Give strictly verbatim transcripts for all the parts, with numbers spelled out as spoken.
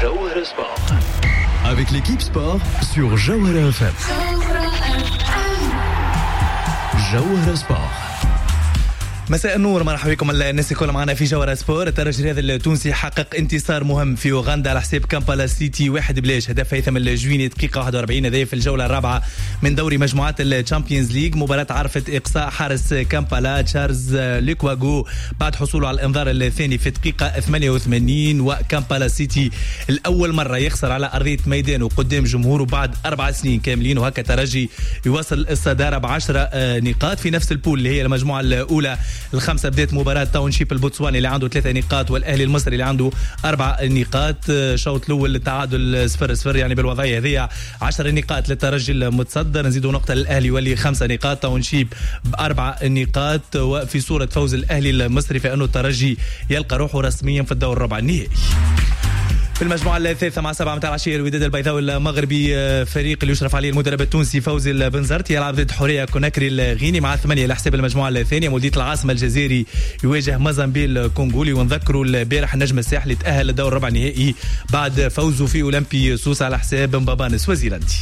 Jawhara Sport. Avec l'équipe sport sur Jawhara F M. Jawhara Sport. مساء النور، مرحبا بكم الناس الكل معنا في جوهرة سبور. الترجي الرياضي التونسي حقق انتصار مهم في اوغندا على حساب كامبالا سيتي واحد بلاش. هدف هيثم الجويني دقيقة واحد وأربعين هذا في الجولة الرابعة من دوري مجموعات الشامبيونز ليج. مباراة عرفت إقصاء حارس كامبالا تشارلز ليكواغو بعد حصوله على الانذار الثاني في دقيقة ثمانية وثمانين. وكامبالا سيتي الأول مرة يخسر على أرضية ميدانه قدام جمهوره بعد أربع سنين كاملين، وهكا ترجي يواصل الصدارة بعشرة نقاط في نفس البول اللي هي المجموعة الأولى. الخمسة بدأت مباراة تاونشيب البوتسواني اللي عنده ثلاثة نقاط والأهلي المصري اللي عنده أربع نقاط. شوط الأول التعادل صفر صفر، يعني بالوضعية هذه عشر نقاط للترجي المتصدر، نزيدوا نقطة للأهلي يولي خمسة نقاط، تاونشيب بأربع نقاط. وفي صورة فوز الأهلي المصري فإنه الترجي يلقى روحه رسميا في الدور الربع النهائي. في المجموعة الثالثة مع سبعة متاع العشية الوداد البيضاوي المغربي، فريق اللي يشرف عليه المدرب التونسي فوزي البنزرتي يلعب ضد حورية كوناكري الغيني مع ثمانية لحساب المجموعة الثانية. مولودية العاصمة الجزائري يواجه مازامبيل الكونغولي. ونذكروا البارح النجم الساحلي تأهل للدور الربع النهائي بعد فوزه في أولمبي سوسة على حساب مبابان السوازيلندي.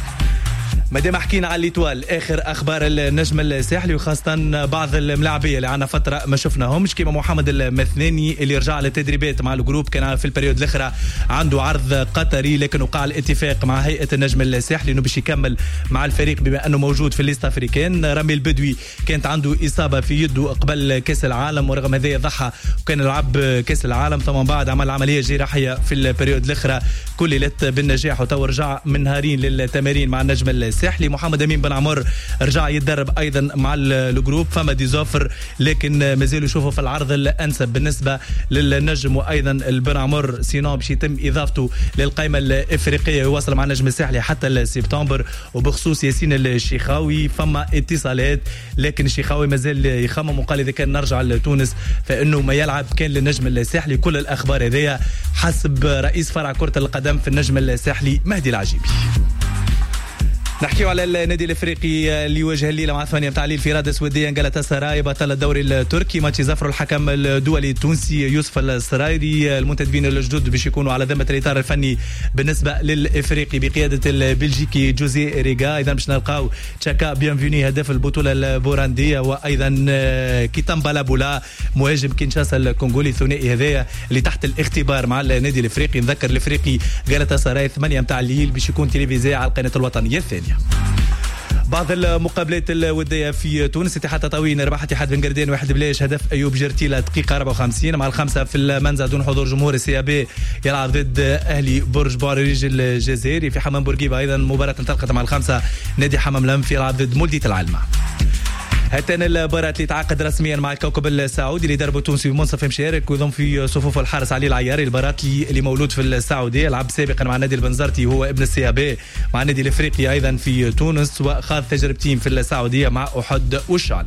مادام حكينا على ليتوال، اخر اخبار النجم الساحلي وخاصه بعض الملاعبيه اللي عنا فتره ما شفناهمش كيما محمد المثناني اللي رجع للتدريبات مع الجروب، كان في البريود الاخرى عنده عرض قطري لكن وقع الاتفاق مع هيئه النجم الساحلي انه باش يكمل مع الفريق بما انه موجود في الليست افريكان. رامي البدوي كانت عنده اصابه في يده قبل كاس العالم، ورغم هذا ضحى وكان يلعب كاس العالم، ثم بعد عمل عمليه جراحيه في البريود الاخرى كللت بالنجاح وتو رجع من نهارين للتمارين مع النجم الساحلي. محمد امين بن عمر رجع يتدرب ايضا مع الجروب، فما ديزوفر لكن مازالوا يشوفوا في العرض الانسب بالنسبه للنجم وايضا البن عمر، سينو باش يتم اضافته للقائمه الافريقيه يواصل مع النجم الساحلي حتى سبتمبر. وبخصوص ياسين الشيخاوي فما اتصالات لكن الشيخاوي مازال يخمم وقال اذا كان نرجع لتونس فانه ما يلعب كان للنجم الساحلي. كل الاخبار هذه حسب رئيس فرع كره القدم في النجم الساحلي مهدي العجيبي. نحكيو على النادي الافريقي اللي يواجه الليله مع ثمانية متاع الليل في رادس وديا جالاتا سراي بطل الدوري التركي. ماتش زفر الحكم الدولي التونسي يوسف السرايري. المنتدبين الجدد باش يكونوا على ذمه الاطار الفني بالنسبه للافريقي بقياده البلجيكي جوزي ريغا. ايضا باش نلقاو تشاكا بيانفيني هداف البطوله البورانديه، وايضا كيتامبا لابولا مهاجم كينشاسا الكونغولي. الثنائي هذايا اللي تحت الاختبار مع النادي الافريقي. نذكر الافريقي جالاتا سراي ثمانية متاع الليل باش يكون تلفزيون على القناه الوطنيه الثانيه. بعض المقابلات الوديه في تونس، اتحاد تطاوين ربح اتحاد بن قردان واحد بلاش، هدف ايوب جرتيلا دقيقه أربعة وخمسين مع الخمسه في المنزه دون حضور جمهور. السي ا بي يلعب ضد اهلي برج بوعريج الجزائري. في حمام بورقيبه ايضا مباراه انطلقت مع الخمسه، نادي حمام لمف يلعب ضد مولدية العلمة. هاتان المباراة اللي تعاقد رسميا مع الكوكب السعودي اللي دربه التونسي منصف مشارك ويضم في صفوف الحارس علي العياري. المباراة اللي مولود في السعودية، لعب سابقا مع النادي البنزرتي هو ابن السيابي مع النادي الافريقي ايضا في تونس، وخاض تجربتين في السعودية مع احد والشعلة.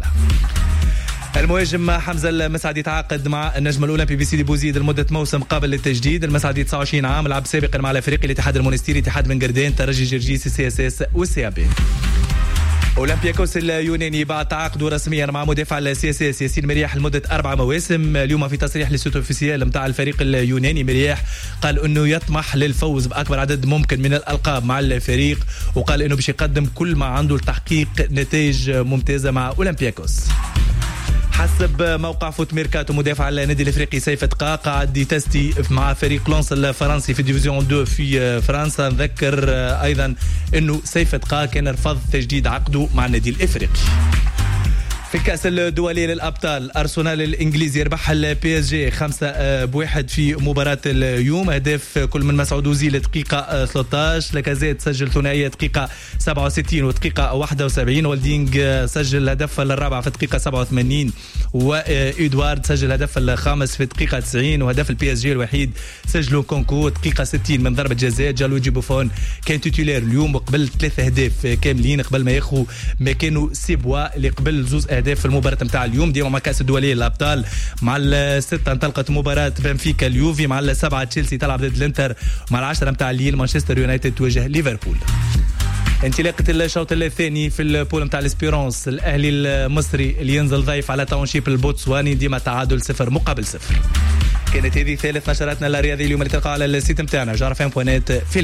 المهاجم حمزة المسعدي تعاقد مع النجم الأولمبي بسيدي بوزيد لمدة موسم قابل للتجديد. المسعدي تسعة وعشرين عام، لعب سابقا مع الافريقي الاتحاد المونستيري اتحاد بن قردان ترجي جرجيس السي اس اس والسي بي. اولمبياكوس اليوناني بعد تعاقده رسميا مع مدافع السي اس اس ياسين مرياح لمده اربع مواسم. اليوم في تصريح للسوت اوفيسيال نتاع الفريق اليوناني مرياح قال انه يطمح للفوز باكبر عدد ممكن من الالقاب مع الفريق، وقال انه باش يقدم كل ما عنده لتحقيق نتائج ممتازه مع اولمبياكوس. حسب موقع فوت ميركاتو مدافع النادي الافريقي سيف تقا قاعد يتستي مع فريق لونس الفرنسي في ديفيزيون اثنين في فرنسا. نذكر ايضا انه سيف تقا كان رفض تجديد عقده مع النادي الافريقي. في الكأس الدولي للأبطال أرسنال الإنجليزي ربح البي اس جي خمسة بواحد في مباراة اليوم. أهداف كل من مسعود أوزيل دقيقة ثلاثة عشر، لاكازيت سجل ثنائية دقيقة سبعة وستين ودقيقة واحد وسبعين، والدينغ سجل الهدف الرابع في دقيقة سبعة وثمانين، وإدوارد سجل الهدف الخامس في دقيقة تسعين، وهدف البي اس جي الوحيد سجله كونكو دقيقة ستين من ضربة جزاء. جالويجي بوفون كان تيتولير اليوم وقبل ثلاثة أهداف كاملين قبل ما ياخذ مكانه سيبوا اللي قبل زوز أهداف في المباراة نتاع اليوم. ديما مع كأس الدولية للأبطال مع الستة انطلقت مباراة بنفيكا اليوفي، مع السبعة تشيلسي تلعب ضد الانتر، ومع العشرة نتاع الليل مانشستر يونايتد تواجه ليفربول. انطلاقة الشوط الثاني في البول نتاع الاسبيرونس، الاهلي المصري اللي ينزل ضيف على تاونشيب البوتسواني، ديما تعادل صفر مقابل صفر. كانت هذه ثالث نشراتنا الرياضية اليوم اللي تلقى على السيت نتاعنا جارفين بوانيت في